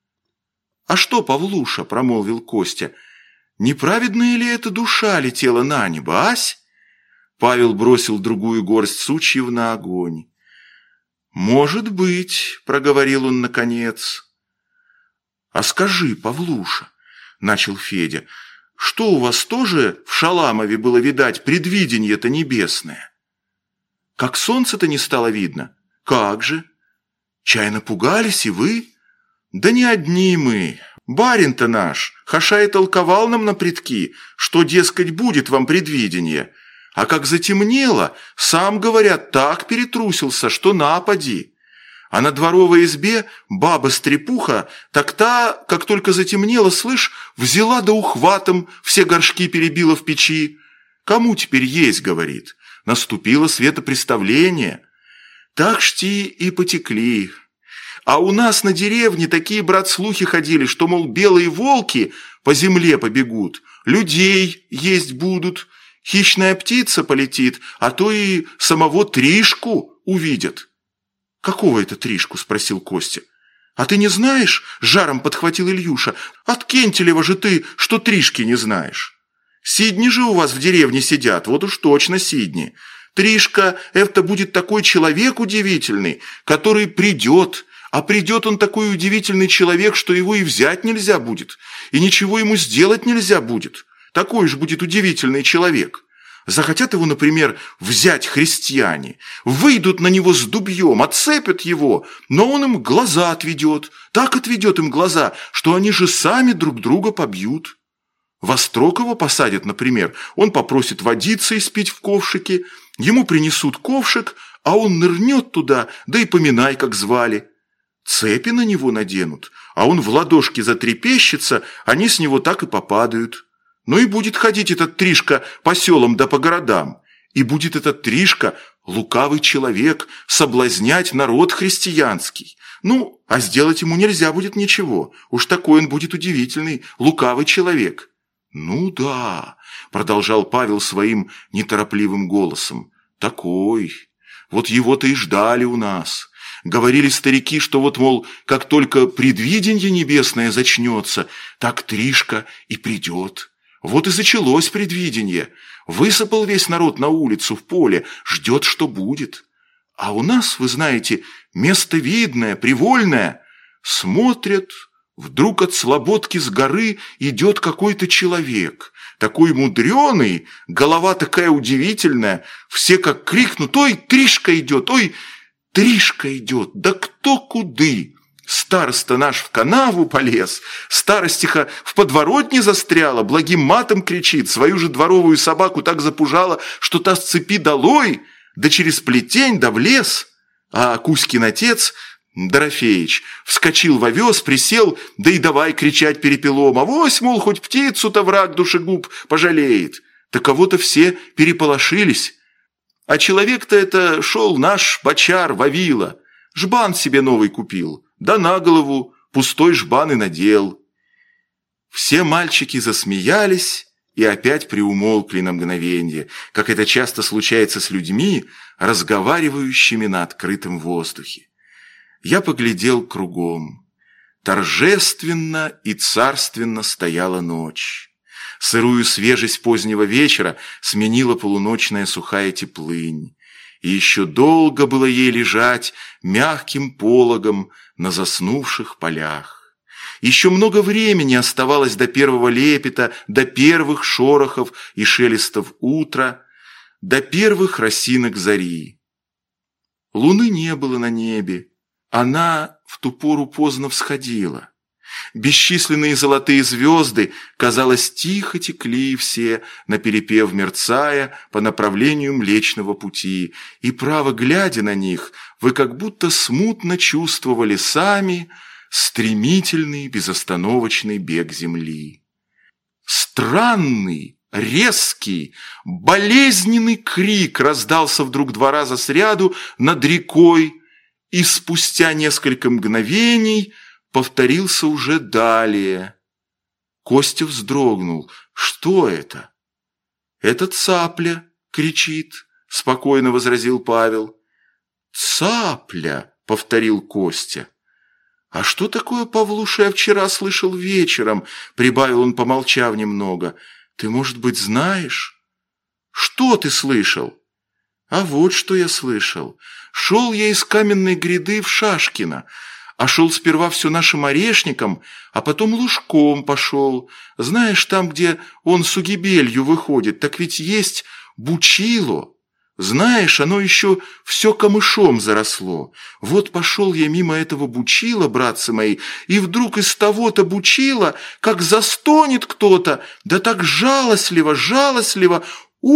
«А что, Павлуша?» — промолвил Костя. «Неправедная ли эта душа летела на небо, ась?» Павел бросил другую горсть сучьев на огонь. «Может быть», — проговорил он наконец. «А скажи, Павлуша», — начал Федя, — «что у вас тоже в Шаламове было видать предвиденье-то небесное? Как солнце-то не стало видно? Как же? Чай напугались и вы? Да не одни мы. Барин-то наш, хаша и толковал нам на предки, что, дескать, будет вам предвиденье. А как затемнело, сам, говорят, так перетрусился, что напади. А на дворовой избе баба-стрепуха, так та, как только затемнело, слышь, взяла да ухватом, все горшки перебила в печи. Кому теперь есть, говорит, наступило светопреставление. Так шти и потекли. А у нас на деревне такие, брат, слухи ходили, что, мол, белые волки по земле побегут, людей есть будут, хищная птица полетит, а то и самого Тришку увидят. «Какого это Тришку?» – спросил Костя. «А ты не знаешь?» – жаром подхватил Ильюша. «От Кентелева же ты, что Тришки не знаешь. Сидни же у вас в деревне сидят, вот уж точно Сидни. Тришка – это будет такой человек удивительный, который придет, а придет он такой удивительный человек, что его и взять нельзя будет, и ничего ему сделать нельзя будет. Такой же будет удивительный человек. Захотят его, например, взять христиане, выйдут на него с дубьем, отцепят его, но он им глаза отведет, так отведет им глаза, что они же сами друг друга побьют. Вострокова посадят, например, он попросит водиться и спить в ковшике, ему принесут ковшик, а он нырнет туда, да и поминай, как звали. Цепи на него наденут, а он в ладошки затрепещется, они с него так и попадают. Ну и будет ходить этот Тришка по селам да по городам. И будет этот Тришка, лукавый человек, соблазнять народ христианский. Ну, а сделать ему нельзя будет ничего. Уж такой он будет удивительный, лукавый человек». «Ну да», – продолжал Павел своим неторопливым голосом, – «такой. Вот его-то и ждали у нас. Говорили старики, что вот, мол, как только предвиденье небесное зачнется, так Тришка и придет. Вот и зачалось предвиденье. Высыпал весь народ на улицу, в поле, ждет, что будет. А у нас, вы знаете, место видное, привольное. Смотрят, вдруг от слободки с горы идет какой-то человек. Такой мудреный, голова такая удивительная. Все как крикнут: «Ой, Тришка идет! Ой, Тришка идет! Да кто куды!» Староста наш в канаву полез, старостиха в подворотне застряла, благим матом кричит, свою же дворовую собаку так запужала, что та с цепи долой, да через плетень, да в лес. А Кузькин отец, Дорофеич, вскочил в овес, присел, да и давай кричать перепелом: «Авось, мол, хоть птицу-то враг душегуб пожалеет». Да кого-то все переполошились. А человек-то это шел наш бочар Вавила, жбан себе новый купил, да на голову пустой жбан и надел. Все мальчики засмеялись и опять приумолкли на мгновенье, как это часто случается с людьми, разговаривающими на открытом воздухе. Я поглядел кругом. Торжественно и царственно стояла ночь. Сырую свежесть позднего вечера сменила полуночная сухая теплынь. И еще долго было ей лежать мягким пологом на заснувших полях. Еще много времени оставалось до первого лепета, до первых шорохов и шелестов утра, до первых росинок зари. Луны не было на небе, она в ту пору поздно всходила. Бесчисленные золотые звезды, казалось, тихо текли все, наперепев мерцая по направлению Млечного Пути, и, право глядя на них, вы как будто смутно чувствовали сами стремительный безостановочный бег земли. Странный, резкий, болезненный крик раздался вдруг 2 раза сряду над рекой, и спустя несколько мгновений повторился уже далее. Костя вздрогнул. Что это? «Это цапля кричит», — спокойно возразил Павел. «Цапля», — повторил Костя. «А что такое, Павлуша, я вчера слышал вечером?» — прибавил он, помолчав немного. «Ты, может быть, знаешь?» «Что ты слышал?» «А вот что я слышал. Шел я из Каменной гряды в Шашкино, а шел сперва все нашим орешником, а потом лужком пошел. Знаешь, там, где он с Угибелью выходит, так ведь есть Бучило. Знаешь, оно еще все камышом заросло. Вот пошел я мимо этого Бучила, братцы мои, и вдруг из того-то Бучила, как застонет кто-то, да так жалостливо, жалостливо,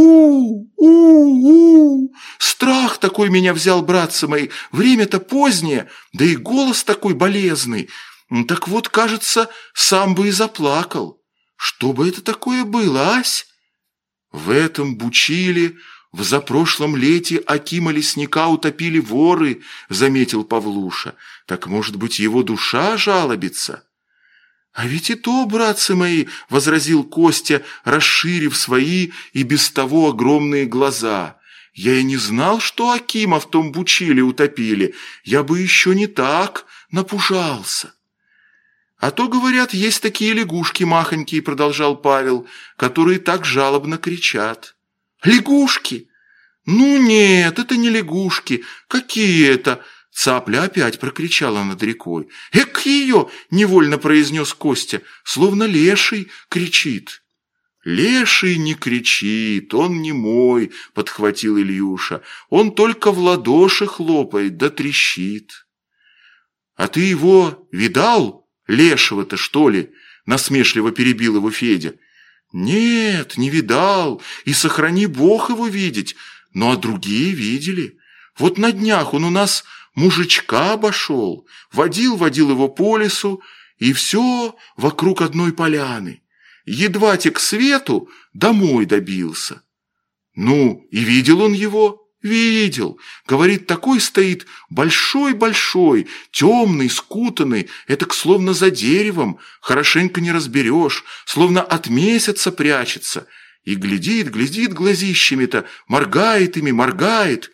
у-у-у! Страх такой меня взял, братцы мои, время-то позднее, да и голос такой болезный. Так вот, кажется, сам бы и заплакал. Что бы это такое было, ась?» В этом Бучиле в запрошлом лете Акима лесника утопили воры, заметил Павлуша. Так, может быть, его душа жалобится? «А ведь и то, братцы мои, — возразил Костя, расширив свои и без того огромные глаза, — я и не знал, что Акима в том Бучиле утопили, я бы еще не так напужался». «А то, говорят, есть такие лягушки махонькие, — продолжал Павел, — которые так жалобно кричат». «Лягушки? Ну нет, это не лягушки. Какие это?» Цапля опять прокричала над рекой. «Эк ее!» – невольно произнес Костя, словно леший кричит. «Леший не кричит, он не мой», – подхватил Ильюша. «Он только в ладоши хлопает да трещит». «А ты его видал, лешего-то, что ли?» – насмешливо перебил его Федя. «Нет, не видал, и сохрани Бог его видеть, ну а другие видели. Вот на днях он у нас мужичка обошел, водил его по лесу, и все вокруг одной поляны. Едва те к свету домой добился. Ну, и видел он его? Видел. Говорит, такой стоит большой-большой, темный, скутанный, этак словно за деревом, хорошенько не разберешь, словно от месяца прячется. И глядит глазищами-то, моргает ими, моргает.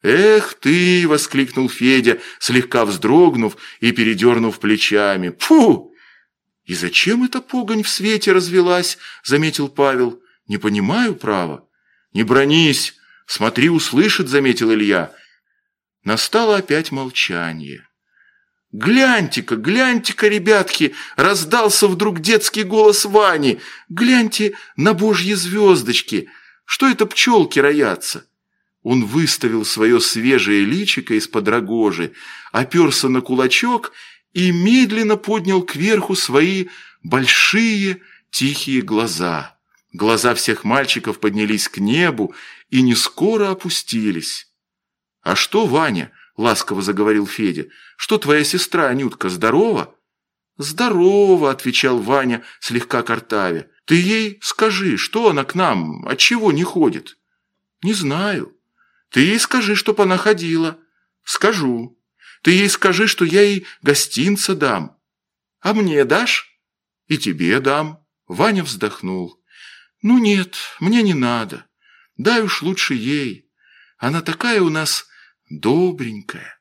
«Эх ты!» – воскликнул Федя, слегка вздрогнув и передернув плечами. «Фу!» «И зачем эта погонь в свете развелась?» – заметил Павел. «Не понимаю, право». «Не бронись! Смотри, услышит!» – заметил Илья. Настало опять молчание. «Гляньте-ка, гляньте-ка, ребятки!» – раздался вдруг детский голос Вани. «Гляньте на божьи звездочки! Что это пчелки роятся?» Он выставил свое свежее личико из-под рогожи, оперся на кулачок и медленно поднял кверху свои большие тихие глаза. Глаза всех мальчиков поднялись к небу и не скоро опустились. «А что, Ваня?» – ласково заговорил Федя. «Что твоя сестра Анютка, здорова?» «Здорова», – отвечал Ваня, слегка картавя. «Ты ей скажи, что она к нам, отчего не ходит?» «Не знаю». «Ты ей скажи, чтоб она ходила». «Скажу». «Ты ей скажи, что я ей гостинца дам». «А мне дашь?» «И тебе дам». Ваня вздохнул. «Ну нет, мне не надо. Дай уж лучше ей. Она такая у нас добренькая».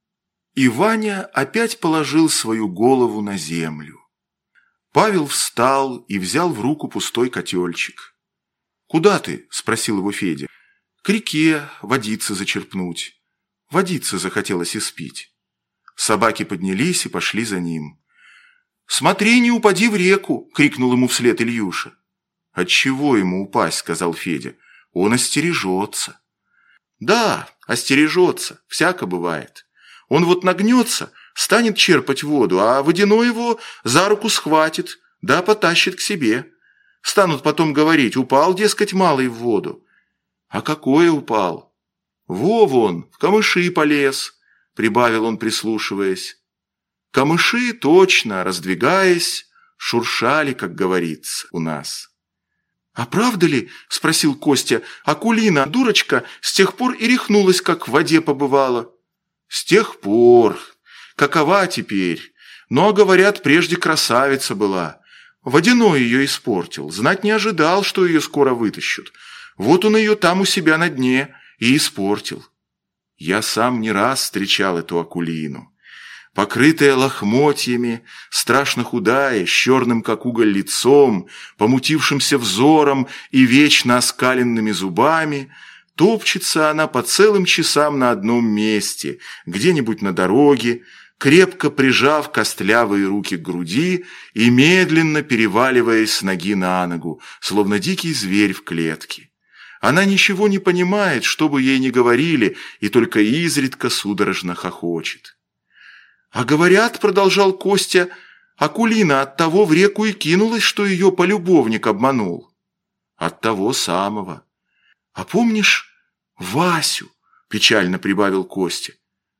И Ваня опять положил свою голову на землю. Павел встал и взял в руку пустой котельчик. «Куда ты?» – спросил его Федя. «К реке водицы зачерпнуть». Водицы захотелось испить. Собаки поднялись и пошли за ним. «Смотри, не упади в реку!» – крикнул ему вслед Ильюша. «Отчего ему упасть?» – сказал Федя. «Он остережется». «Да, остережется, всяко бывает. Он вот нагнется, станет черпать воду, а водяной его за руку схватит, да потащит к себе. Станут потом говорить: упал, дескать, малый в воду». «А какое упал?» «Во вон, в камыши полез», – прибавил он, прислушиваясь. Камыши, точно, раздвигаясь, шуршали, как говорится, у нас. «А правда ли, – спросил Костя, – Акулина, дурочка, с тех пор и рехнулась, как в воде побывала?» «С тех пор. Какова теперь? Но, говорят, прежде красавица была. Водяной ее испортил, знать не ожидал, что ее скоро вытащат. Вот он ее там у себя на дне и испортил. Я сам не раз встречал эту Акулину. Покрытая лохмотьями, страшно худая, с черным, как уголь, лицом, помутившимся взором и вечно оскаленными зубами, топчется она по целым часам на одном месте, где-нибудь на дороге, крепко прижав костлявые руки к груди и медленно переваливаясь с ноги на ногу, словно дикий зверь в клетке. Она ничего не понимает, что бы ей ни говорили, и только изредка судорожно хохочет. «А говорят, – продолжал Костя, – Акулина от того в реку и кинулась, что ее полюбовник обманул». «От того самого». «А помнишь Васю?» – печально прибавил Костя.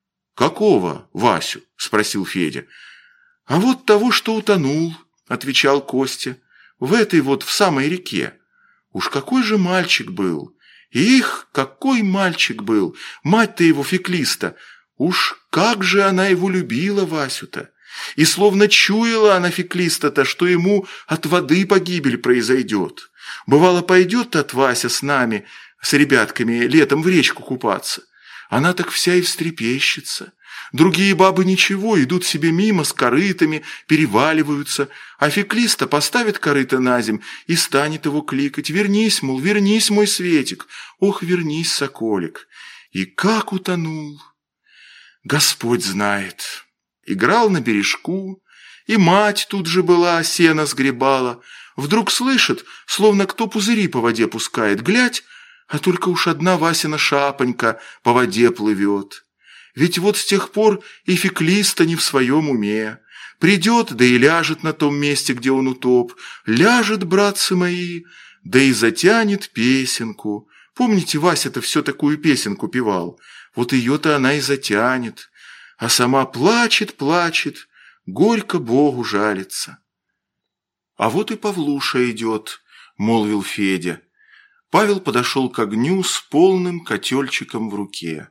«Какого Васю?» – спросил Федя. «А вот того, что утонул», – отвечал Костя, – «в этой вот в самой реке. Уж какой же мальчик был! Их, какой мальчик был! Мать-то его Феклиста! Уж как же она его любила, Васю-то! И словно чуяла она Феклиста-то, что ему от воды погибель произойдет. Бывало, пойдет от Вася с нами, с ребятками, летом в речку купаться. Она так вся и встрепещется. Другие бабы ничего, идут себе мимо с корытами, переваливаются, а Феклиста поставит корыто на земь и станет его кликать: «Вернись, мол, вернись, мой Светик! Ох, вернись, соколик!» И как утонул! Господь знает. Играл на бережку, и мать тут же была, сено сгребала. Вдруг слышит, словно кто пузыри по воде пускает, глядь, а только уж одна Васина шапонька по воде плывет. Ведь вот с тех пор и Феклиста не в своем уме. Придет, да и ляжет на том месте, где он утоп. Ляжет, братцы мои, да и затянет песенку. Помните, Вася-то все такую песенку певал? Вот ее-то она и затянет. А сама плачет, плачет, горько Богу жалится. «А вот и Павлуша идет», – молвил Федя. Павел подошел к огню с полным котельчиком в руке.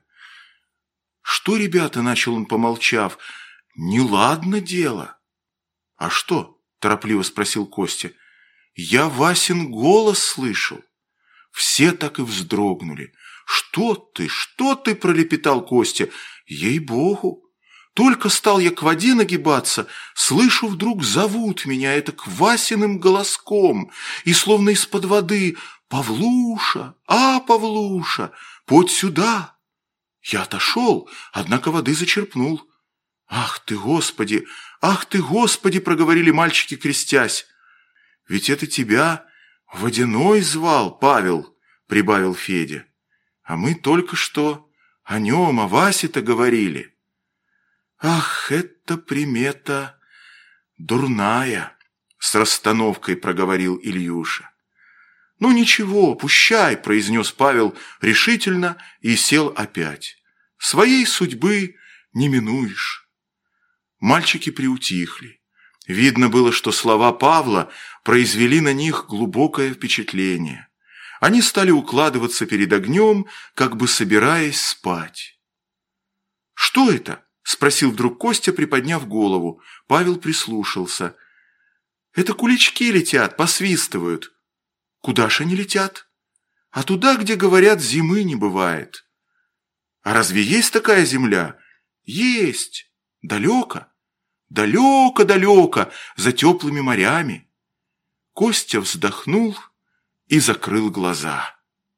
«Что, ребята?» – начал он, помолчав. «Неладно дело». «А что?» – торопливо спросил Костя. «Я Васин голос слышал». Все так и вздрогнули. Что ты?» – пролепетал Костя. «Ей-богу! Только стал я к воде нагибаться, слышу, вдруг зовут меня это Васиным голоском, и словно из-под воды: «Павлуша, Павлуша, подь сюда!» Я отошел, однако воды зачерпнул. «Ах ты, Господи! Ах ты, Господи!» – проговорили мальчики, крестясь. «Ведь это тебя Водяной звал, Павел», – прибавил Федя. «А мы только что о нем, о Васе-то говорили». «Ах, эта примета дурная!» – с расстановкой проговорил Ильюша. «Ну ничего, пущай», – произнес Павел решительно и сел опять. «Своей судьбы не минуешь». Мальчики приутихли. Видно было, что слова Павла произвели на них глубокое впечатление. Они стали укладываться перед огнем, как бы собираясь спать. «Что это?» – спросил вдруг Костя, приподняв голову. Павел прислушался. «Это кулички летят, посвистывают». «Куда ж они летят?» «А туда, где, говорят, зимы не бывает». «А разве есть такая земля?» «Есть. Далеко. Далеко-далеко, за теплыми морями». Костя вздохнул и закрыл глаза.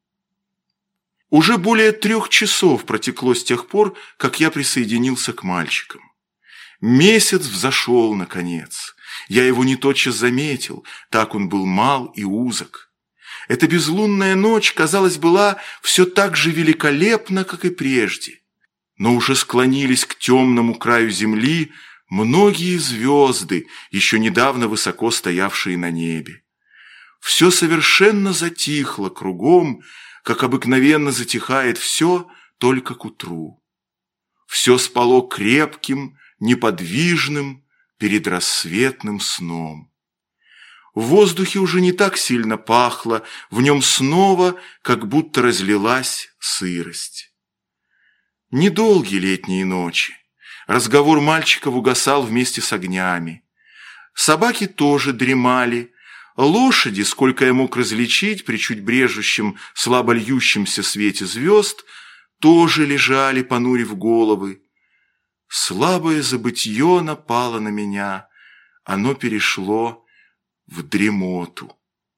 Уже более 3 часов протекло с тех пор, как я присоединился к мальчикам. Месяц взошел, наконец. Я его не тотчас заметил, так он был мал и узок. Эта безлунная ночь, казалось, была все так же великолепна, как и прежде. Но уже склонились к темному краю земли многие звезды, еще недавно высоко стоявшие на небе. Все совершенно затихло кругом, как обыкновенно затихает все только к утру. Все спало крепким, неподвижным, передрассветным сном. В воздухе уже не так сильно пахло, в нем снова как будто разлилась сырость. Недолгие летние ночи. Разговор мальчиков угасал вместе с огнями. Собаки тоже дремали. Лошади, сколько я мог различить при чуть брежущем, слабо льющемся свете звезд, тоже лежали, понурив головы. Слабое забытье напало на меня. Оно перешло в дремоту.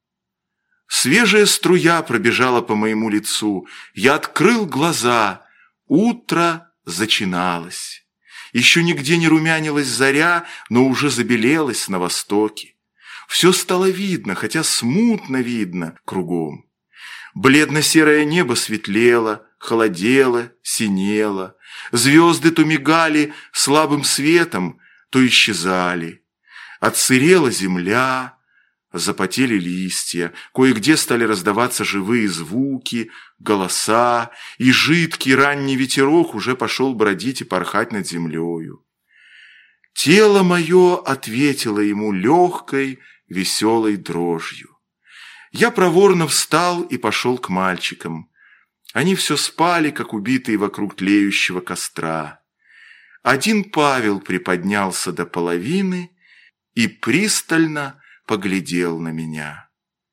Свежая струя пробежала по моему лицу. Я открыл глаза. Утро зачиналось. Еще нигде не румянилась заря, но уже забелелась на востоке. Все стало видно, хотя смутно видно кругом. Бледно-серое небо светлело, холодело, синело. Звезды то мигали слабым светом, то исчезали. Отсырела земля, запотели листья, кое-где стали раздаваться живые звуки, голоса, и жидкий ранний ветерок уже пошел бродить и порхать над землею. Тело мое ответило ему легкой, веселой дрожью. Я проворно встал и пошел к мальчикам. Они все спали, как убитые вокруг тлеющего костра. Один Павел приподнялся до половины и пристально поглядел на меня.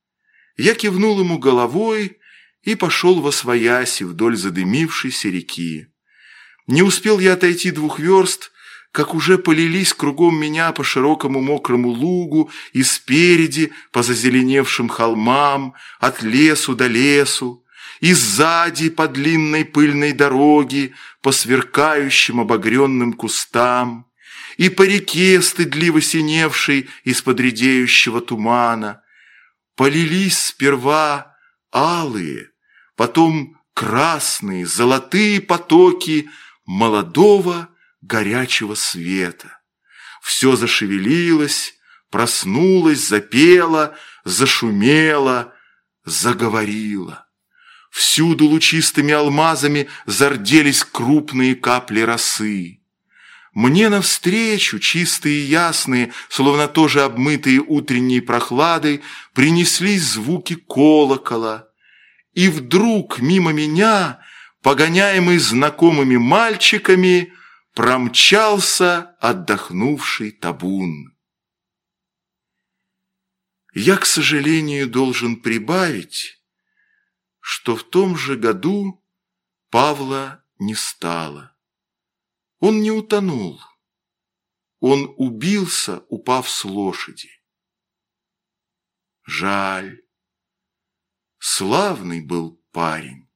Я кивнул ему головой и пошел восвояси вдоль задымившейся реки. Не успел я отойти 2 верст, как уже полились кругом меня по широкому мокрому лугу и спереди по зазеленевшим холмам, от лесу до лесу, и сзади по длинной пыльной дороге, по сверкающим обогренным кустам, и по реке, стыдливо синевшей из-под редеющего тумана. Полились сперва алые, потом красные, золотые потоки молодого горячего света. Все зашевелилось, проснулось, запело, зашумело, заговорило. Всюду лучистыми алмазами зарделись крупные капли росы. Мне навстречу, чистые и ясные, словно тоже обмытые утренней прохладой, принеслись звуки колокола. И вдруг мимо меня, погоняемый знакомыми мальчиками, промчался отдохнувший табун. Я, к сожалению, должен прибавить, что в том же году Павла не стало. Он не утонул. Он убился, упав с лошади. Жаль. Славный был парень.